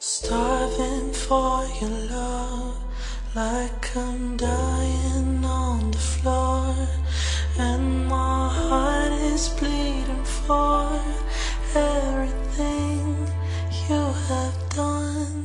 Starving for your love, like I'm dying on the floor, and my heart is bleeding for everything you have done.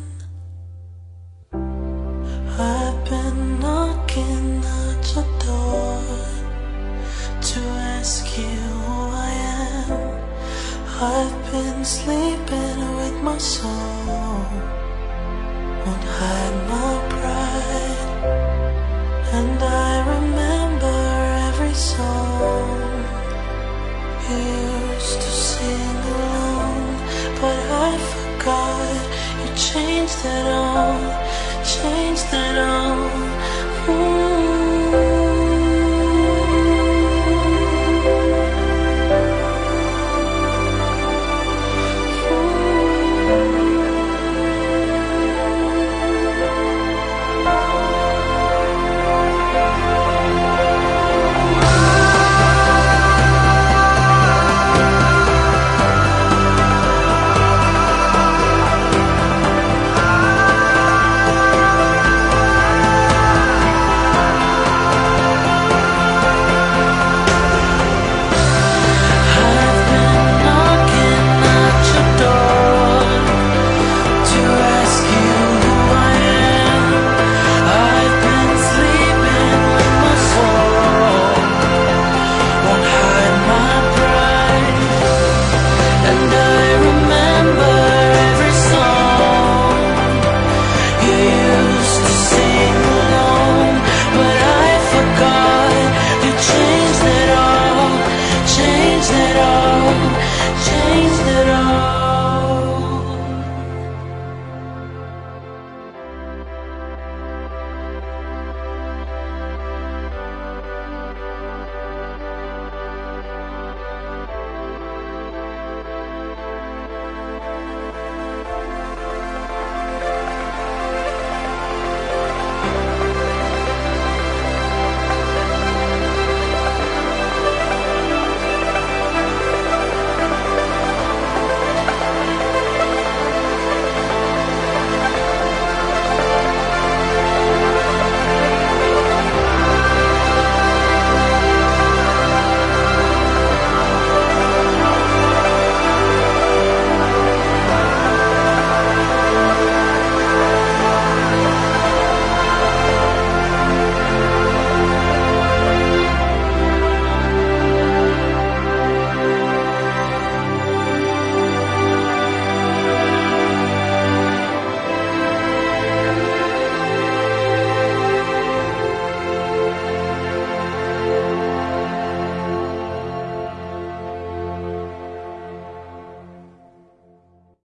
I've been knocking at your door to ask you who I am. I've been sleeping with my soul, won't hide my pride, and I remember every song you used to sing alone. But I forgot, you changed it all.